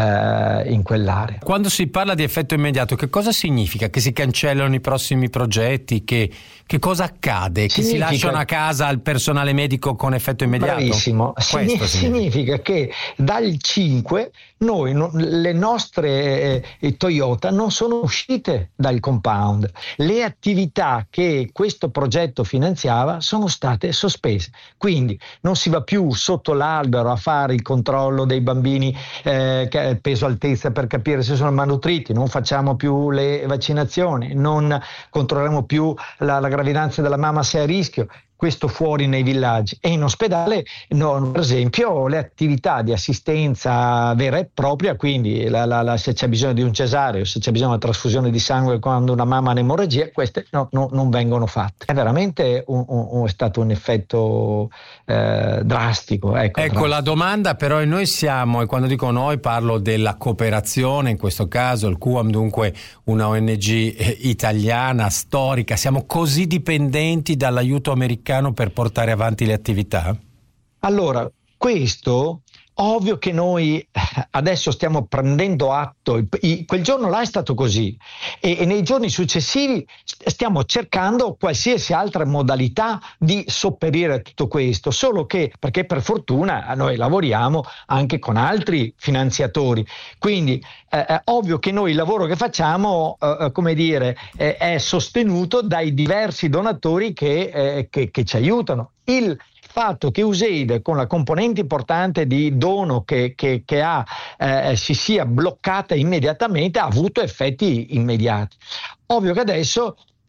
eh, in quell'area. Quando si parla di effetto immediato, che cosa significa? Che si cancellano i prossimi progetti? Che, che cosa accade? Significa, che si lasciano a casa il personale medico con effetto immediato? Bravissimo. Significa, significa che dal cinque noi, no, le nostre eh, Toyota non sono uscite dal compound. Le attività che questo progetto finanziava sono state sospese, quindi non si va più sotto l'albero a fare il controllo dei bambini eh, peso altezza per capire se sono malnutriti, non facciamo più le vaccinazioni, non controlliamo più la, la gravidanza della mamma se è a rischio. Questo fuori nei villaggi, e in ospedale no, per esempio le attività di assistenza vera e propria, quindi la, la, la, se c'è bisogno di un cesareo, se c'è bisogno di una trasfusione di sangue quando una mamma ha un'emorragia, queste no, no, non vengono fatte. È veramente un, un, è stato un effetto eh, drastico. Ecco, ecco drastico. La domanda però, e noi siamo, e quando dico noi parlo della cooperazione, in questo caso il Q A M, dunque una O N G eh, italiana, storica, siamo così dipendenti dall'aiuto americano per portare avanti le attività? Allora, questo ovvio che noi adesso stiamo prendendo atto, quel giorno là è stato così, e, e nei giorni successivi stiamo cercando qualsiasi altra modalità di sopperire a tutto questo, solo che, perché per fortuna noi lavoriamo anche con altri finanziatori, quindi eh, è ovvio che noi il lavoro che facciamo eh, come dire eh, è sostenuto dai diversi donatori che, eh, che, che ci aiutano. Il fatto che U S A I D, con la componente importante di dono che, che, che ha eh, si sia bloccata immediatamente, ha avuto effetti immediati. Ovvio che adesso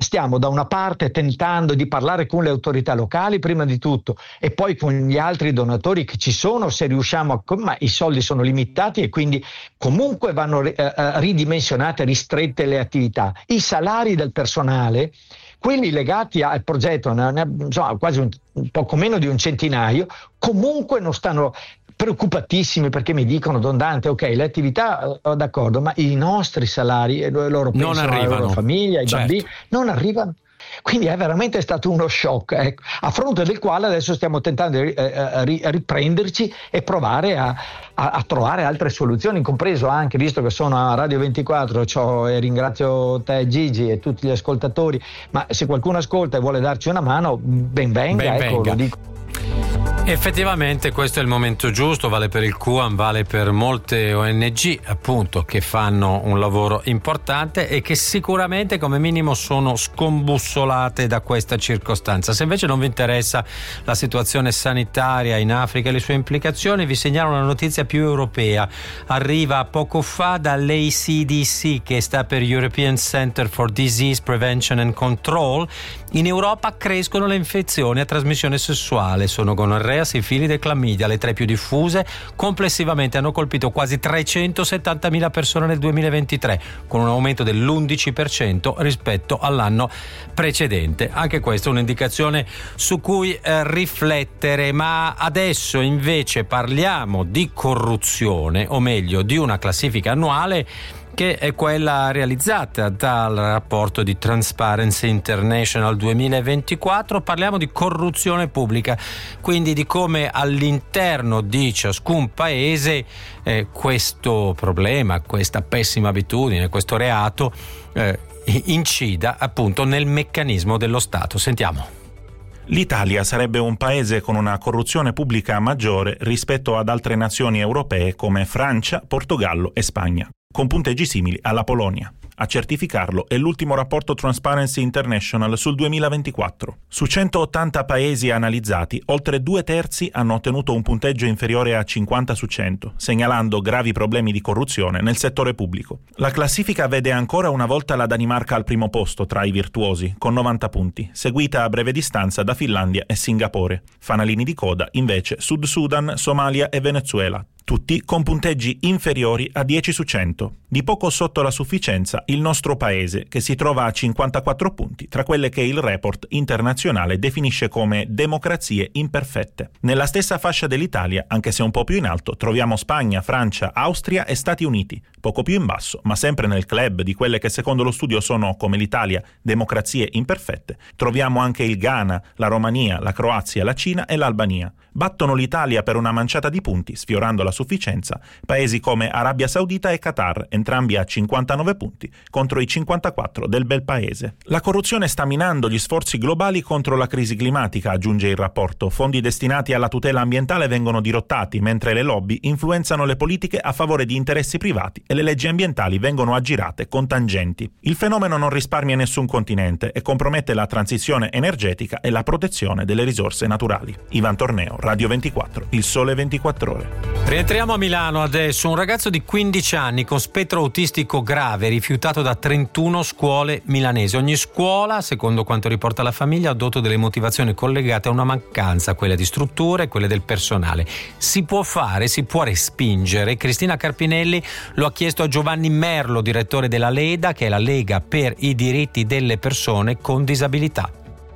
stiamo da una parte tentando di parlare con le autorità locali prima di tutto e poi con gli altri donatori che ci sono, se riusciamo a, ma i soldi sono limitati e quindi comunque vanno eh, ridimensionate, ristrette le attività. I salari del personale, quelli legati al progetto, ne, ne, insomma, quasi un, un poco meno di un centinaio, comunque non stanno preoccupatissimi, perché mi dicono: Don Dante, ok, le attività oh, d'accordo, ma i nostri salari, e loro pensano non arrivano. alla loro famiglia, ai certo. bambini, non arrivano. Quindi è veramente stato uno shock, ecco, a fronte del quale adesso stiamo tentando di eh, riprenderci e provare a, a, a trovare altre soluzioni, compreso anche, visto che sono a Radio ventiquattro, ciò, e ringrazio te Gigi e tutti gli ascoltatori, ma se qualcuno ascolta e vuole darci una mano, ben venga, ben ecco, venga. lo dico. Effettivamente questo è il momento giusto, vale per il Q A M, vale per molte O N G appunto che fanno un lavoro importante e che sicuramente come minimo sono scombussolate da questa circostanza. Se invece non vi interessa la situazione sanitaria in Africa e le sue implicazioni, vi segnalo una notizia più europea. Arriva poco fa dall'A C D C, che sta per European Center for Disease Prevention and Control. In Europa crescono le infezioni a trasmissione sessuale, sono gonorrea, sifilide e clamidia, le tre più diffuse. Complessivamente hanno colpito quasi trecentosettantamila persone nel duemilaventitré, con un aumento dell'undici per cento rispetto all'anno precedente. Anche questa è un'indicazione su cui eh, riflettere, ma adesso invece parliamo di corruzione, o meglio di una classifica annuale che è quella realizzata dal rapporto di Transparency International duemilaventiquattro. Parliamo di corruzione pubblica, quindi di come all'interno di ciascun paese eh, questo problema, questa pessima abitudine, questo reato eh, incida appunto nel meccanismo dello Stato. Sentiamo. L'Italia sarebbe un paese con una corruzione pubblica maggiore rispetto ad altre nazioni europee come Francia, Portogallo e Spagna, con punteggi simili alla Polonia. A certificarlo è l'ultimo rapporto Transparency International sul duemilaventiquattro. Su centottanta paesi analizzati, oltre due terzi hanno ottenuto un punteggio inferiore a cinquanta su cento, segnalando gravi problemi di corruzione nel settore pubblico. La classifica vede ancora una volta la Danimarca al primo posto tra i virtuosi, con novanta punti, seguita a breve distanza da Finlandia e Singapore. Fanalini di coda, invece, Sud Sudan, Somalia e Venezuela, tutti con punteggi inferiori a dieci su cento. Di poco sotto la sufficienza il nostro paese, che si trova a cinquantaquattro punti, tra quelle che il report internazionale definisce come democrazie imperfette. Nella stessa fascia dell'Italia, anche se un po' più in alto, troviamo Spagna, Francia, Austria e Stati Uniti. Poco più in basso, ma sempre nel club di quelle che secondo lo studio sono, come l'Italia, democrazie imperfette, troviamo anche il Ghana, la Romania, la Croazia, la Cina e l'Albania. Battono l'Italia per una manciata di punti, sfiorando la sufficienza, paesi come Arabia Saudita e Qatar, entrambi a cinquantanove punti, contro i cinquantaquattro del bel paese. La corruzione sta minando gli sforzi globali contro la crisi climatica, aggiunge il rapporto. Fondi destinati alla tutela ambientale vengono dirottati, mentre le lobby influenzano le politiche a favore di interessi privati e le leggi ambientali vengono aggirate con tangenti. Il fenomeno non risparmia nessun continente e compromette la transizione energetica e la protezione delle risorse naturali. Ivan Torneo, Radio ventiquattro, Il Sole ventiquattro Ore. Rientriamo a Milano adesso. Un ragazzo di quindici anni con spettro autistico grave rifiutato da trentuno scuole milanesi. Ogni scuola, secondo quanto riporta la famiglia, ha addotto delle motivazioni collegate a una mancanza, quelle di strutture e quelle del personale. Si può fare, si può respingere. Cristina Carpinelli lo ha chiesto a Giovanni Merlo, direttore della Leda, che è la Lega per i diritti delle persone con disabilità.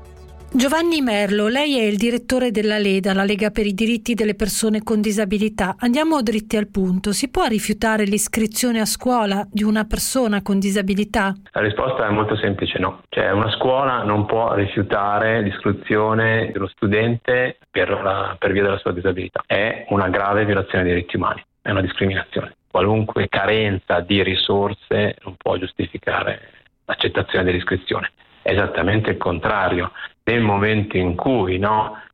Giovanni Merlo, lei è il direttore della Leda, la Lega per i diritti delle persone con disabilità. Andiamo dritti al punto. Si può rifiutare l'iscrizione a scuola di una persona con disabilità? La risposta è molto semplice, no. Cioè una scuola non può rifiutare l'iscrizione dello studente per, la, per via della sua disabilità. È una grave violazione dei diritti umani, è una discriminazione. Qualunque carenza di risorse non può giustificare l'accettazione dell'iscrizione. È esattamente il contrario. Nel momento in cui no,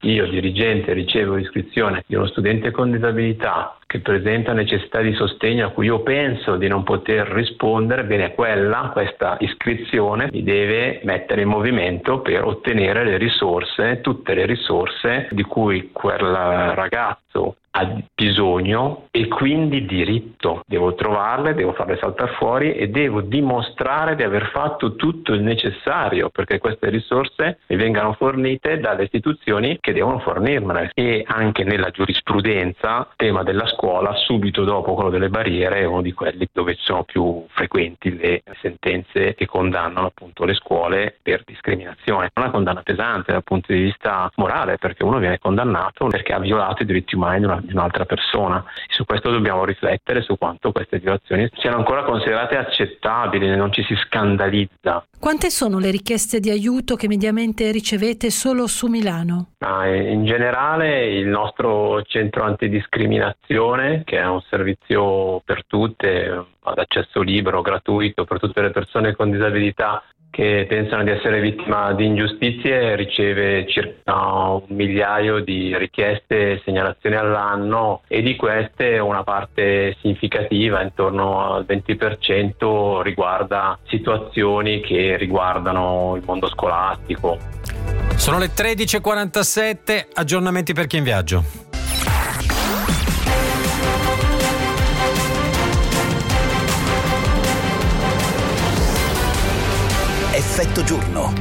io dirigente ricevo l'iscrizione di uno studente con disabilità che presenta necessità di sostegno a cui io penso di non poter rispondere, bene, quella, questa iscrizione mi deve mettere in movimento per ottenere le risorse, tutte le risorse di cui quel ragazzo ha bisogno e quindi diritto. Devo trovarle, devo farle saltare fuori e devo dimostrare di aver fatto tutto il necessario perché queste risorse mi vengano fornite dalle istituzioni che devono fornirmele. E anche nella giurisprudenza, tema della scuola, subito dopo quello delle barriere, è uno di quelli dove sono più frequenti le sentenze che condannano appunto le scuole per discriminazione. Una condanna pesante dal punto di vista morale, perché uno viene condannato perché ha violato i diritti umani di una di un'altra persona. E su questo dobbiamo riflettere, su quanto queste violazioni siano ancora considerate accettabili, non ci si scandalizza. Quante sono le richieste di aiuto che mediamente ricevete solo su Milano? Ah, in generale il nostro centro antidiscriminazione, che è un servizio per tutte, ad accesso libero, gratuito per tutte le persone con disabilità che pensano di essere vittima di ingiustizie, riceve circa un migliaio di richieste e segnalazioni all'anno e di queste una parte significativa, intorno al venti per cento, riguarda situazioni che riguardano il mondo scolastico. Sono le tredici e quarantasette, aggiornamenti per chi è in viaggio. Effetto giorno.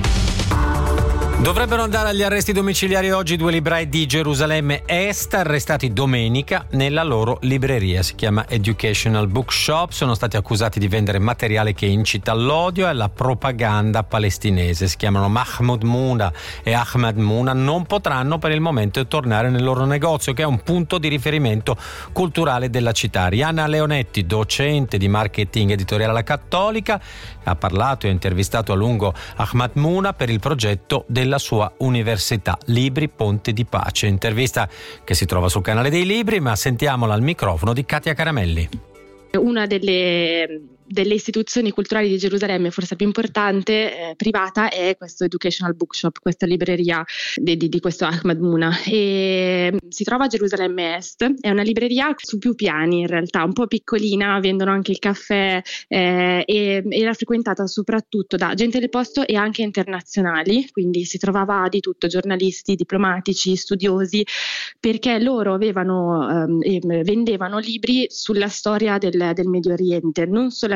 Dovrebbero andare agli arresti domiciliari oggi due librai di Gerusalemme Est arrestati domenica nella loro libreria, si chiama Educational Bookshop. Sono stati accusati di vendere materiale che incita all'odio e alla propaganda palestinese. Si chiamano Mahmoud Mouna e Ahmad Mouna. Non potranno per il momento tornare nel loro negozio, che è un punto di riferimento culturale della città. Rianna Leonetti, docente di marketing editoriale alla Cattolica, ha parlato e ha intervistato a lungo Ahmad Mouna per il progetto della la sua università Libri Ponte di Pace. Intervista che si trova sul canale dei Libri, ma sentiamola al microfono di Katia Caramelli. Una delle delle istituzioni culturali di Gerusalemme, forse più importante, eh, privata, è questo Educational Bookshop, questa libreria di, di, di questo Ahmad Mouna. E si trova a Gerusalemme Est, è una libreria su più piani in realtà, un po' piccolina, vendono anche il caffè, eh, e era frequentata soprattutto da gente del posto e anche internazionali, quindi si trovava di tutto, giornalisti, diplomatici, studiosi, perché loro avevano ehm, vendevano libri sulla storia del, del Medio Oriente, non solamente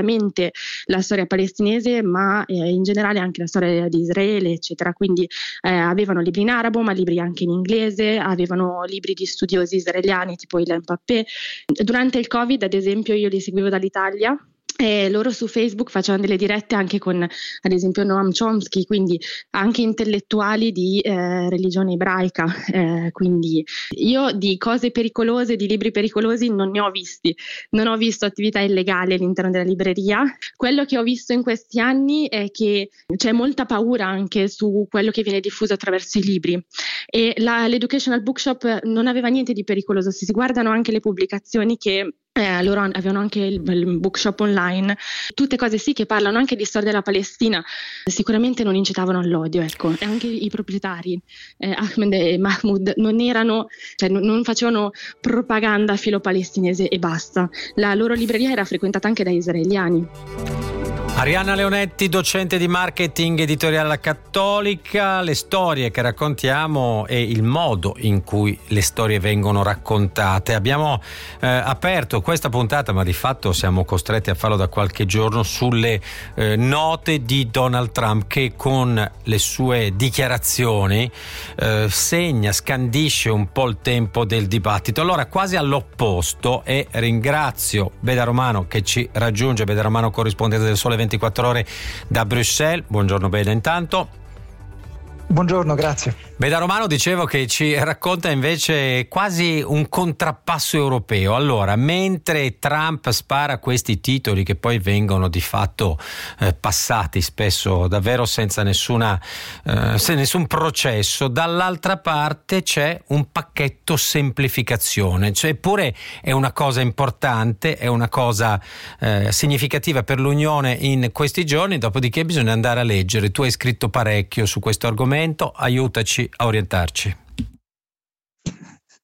la storia palestinese, ma eh, in generale anche la storia di Israele, eccetera. Quindi eh, avevano libri in arabo, ma libri anche in inglese, avevano libri di studiosi israeliani tipo Ilan Pappé. Durante il Covid, ad esempio, io li seguivo dall'Italia. E loro su Facebook facevano delle dirette anche con, ad esempio, Noam Chomsky, quindi anche intellettuali di eh, religione ebraica. Eh, quindi io di cose pericolose, di libri pericolosi non ne ho visti, non ho visto attività illegali all'interno della libreria. Quello che ho visto in questi anni è che c'è molta paura anche su quello che viene diffuso attraverso i libri, e la, l'Educational Bookshop non aveva niente di pericoloso. Se si guardano anche le pubblicazioni che Eh, loro avevano anche il, il bookshop online, tutte cose sì che parlano anche di storia della Palestina, sicuramente non incitavano all'odio, ecco. E anche i proprietari, eh, Ahmed e Mahmoud, non erano, cioè non, non facevano propaganda filo-palestinese e basta. La loro libreria era frequentata anche da israeliani. Arianna Leonetti, docente di marketing editoriale alla Cattolica. Le storie che raccontiamo e il modo in cui le storie vengono raccontate. Abbiamo eh, aperto questa puntata, ma di fatto siamo costretti a farlo da qualche giorno, sulle eh, note di Donald Trump, che con le sue dichiarazioni eh, segna, scandisce un po' il tempo del dibattito. Allora, quasi all'opposto, e ringrazio Beda Romano che ci raggiunge, Beda Romano, corrispondente del Sole ventiquattro Ore da Bruxelles. Buongiorno Beda, intanto. Buongiorno, grazie. Beda Romano, dicevo, che ci racconta invece quasi un contrappasso europeo. Allora, mentre Trump spara questi titoli che poi vengono di fatto eh, passati spesso davvero senza nessuna eh, senza nessun processo, dall'altra parte c'è un pacchetto semplificazione, cioè pure è una cosa importante, è una cosa eh, significativa per l'Unione in questi giorni, dopodiché bisogna andare a leggere. Tu hai scritto parecchio su questo argomento, aiutaci a orientarci.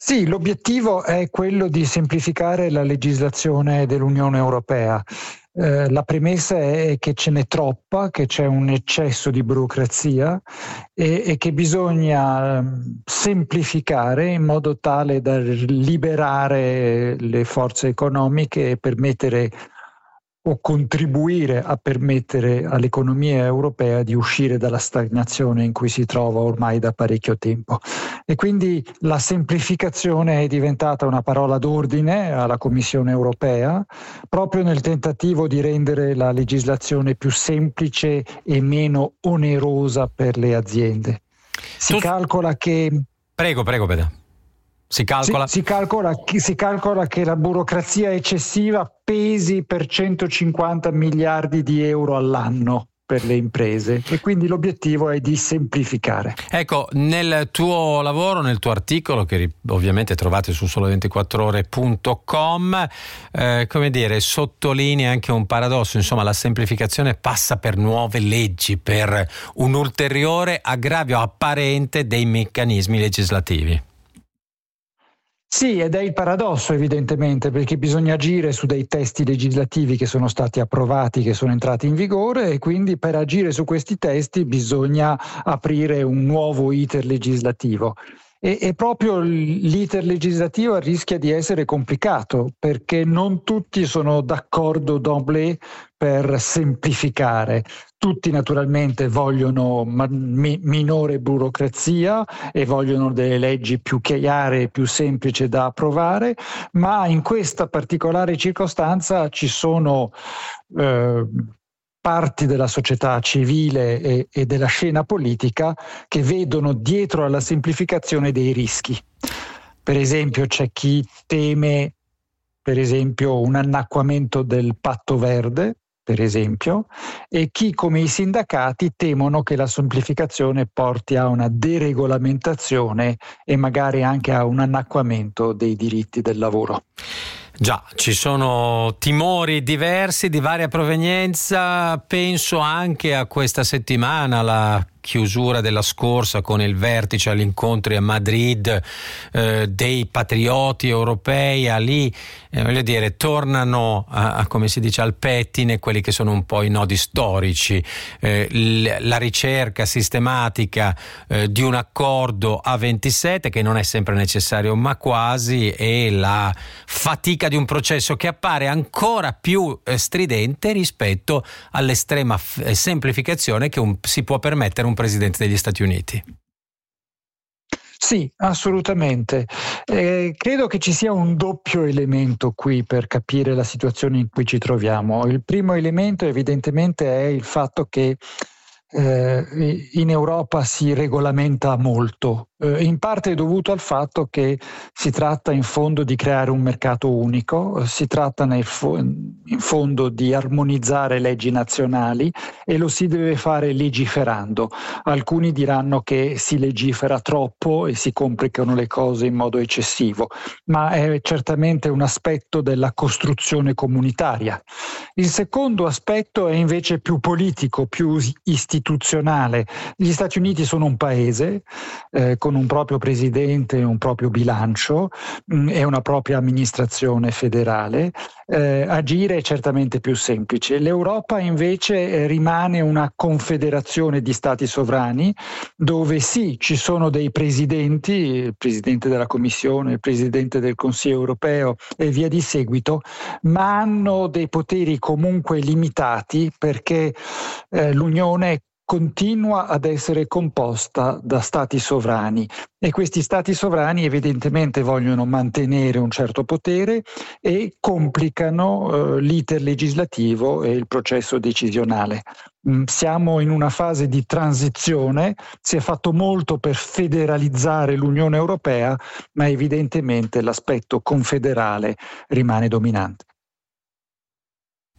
Sì, l'obiettivo è quello di semplificare la legislazione dell'Unione Europea. Eh, la premessa è che ce n'è troppa, che c'è un eccesso di burocrazia e, e che bisogna semplificare in modo tale da liberare le forze economiche e permettere o contribuire a permettere all'economia europea di uscire dalla stagnazione in cui si trova ormai da parecchio tempo. E quindi la semplificazione è diventata una parola d'ordine alla Commissione europea, proprio nel tentativo di rendere la legislazione più semplice e meno onerosa per le aziende. Si tu... calcola che... Prego, prego, Pedro. Si calcola? Si, si, calcola, si calcola che la burocrazia eccessiva pesi per centocinquanta miliardi di euro all'anno per le imprese e quindi l'obiettivo è di semplificare. Ecco, nel tuo lavoro, nel tuo articolo che ovviamente trovate su sole ventiquattro ore punto com, eh, come dire, sottolinea anche un paradosso, insomma la semplificazione passa per nuove leggi, per un ulteriore aggravio apparente dei meccanismi legislativi. Sì, ed è il paradosso evidentemente, perché bisogna agire su dei testi legislativi che sono stati approvati, che sono entrati in vigore, e quindi per agire su questi testi bisogna aprire un nuovo iter legislativo. E, e proprio l'iter legislativo rischia di essere complicato, perché non tutti sono d'accordo d'emblée per semplificare. Tutti naturalmente vogliono ma- mi- minore burocrazia e vogliono delle leggi più chiare e più semplici da approvare, ma in questa particolare circostanza ci sono eh, parti della società civile e, e della scena politica che vedono dietro alla semplificazione dei rischi. Per esempio c'è chi teme per esempio un annacquamento del patto verde, per esempio, e chi come i sindacati temono che la semplificazione porti a una deregolamentazione e magari anche a un annacquamento dei diritti del lavoro. Già, ci sono timori diversi di varia provenienza, penso anche a questa settimana, la chiusura della scorsa con il vertice agli incontri a Madrid eh, dei patrioti europei, a lì eh, voglio dire tornano a, a come si dice al pettine quelli che sono un po' i nodi storici, eh, l- la ricerca sistematica eh, di un accordo a ventisette che non è sempre necessario ma quasi, e la fatica di un processo che appare ancora più eh, stridente rispetto all'estrema f- semplificazione che un, si può permettere un presidente degli Stati Uniti. Sì, assolutamente. Eh, credo che ci sia un doppio elemento qui per capire la situazione in cui ci troviamo. Il primo elemento evidentemente è il fatto che eh, in Europa si regolamenta molto. Eh, in parte è dovuto al fatto che si tratta in fondo di creare un mercato unico, si tratta nel fo- in fondo di armonizzare leggi nazionali e lo si deve fare legiferando. Alcuni diranno che si legifera troppo e si complicano le cose in modo eccessivo, ma è certamente un aspetto della costruzione comunitaria. Il secondo aspetto è invece più politico, più istituzionale. Gli Stati Uniti sono un paese eh, con un proprio presidente e un proprio bilancio mh, e una propria amministrazione federale. Eh, agire è certamente più semplice. L'Europa invece eh, rimane una confederazione di stati sovrani dove sì, ci sono dei presidenti, il presidente della Commissione, il presidente del Consiglio europeo e via di seguito, ma hanno dei poteri comunque limitati perché eh, l'Unione continua ad essere composta da stati sovrani e questi stati sovrani evidentemente vogliono mantenere un certo potere e complicano eh, l'iter legislativo e il processo decisionale. Mm, siamo in una fase di transizione, si è fatto molto per federalizzare l'Unione Europea, ma evidentemente l'aspetto confederale rimane dominante.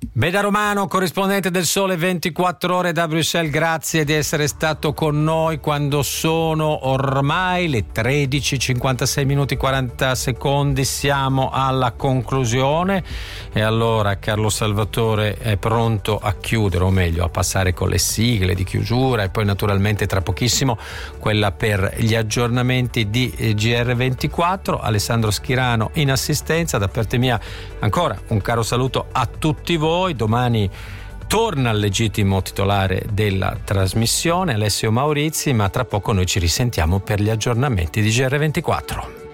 Beda Romano, corrispondente del Sole ventiquattro Ore da Bruxelles, grazie di essere stato con noi quando sono ormai le tredici e cinquantasei minuti quaranta secondi, siamo alla conclusione e allora Carlo Salvatore è pronto a chiudere, o meglio a passare con le sigle di chiusura e poi naturalmente tra pochissimo quella per gli aggiornamenti di G R ventiquattro. Alessandro Schirano in assistenza, da parte mia ancora un caro saluto a tutti voi. Domani torna il legittimo titolare della trasmissione, Alessio Maurizi, ma tra poco noi ci risentiamo per gli aggiornamenti di G R ventiquattro.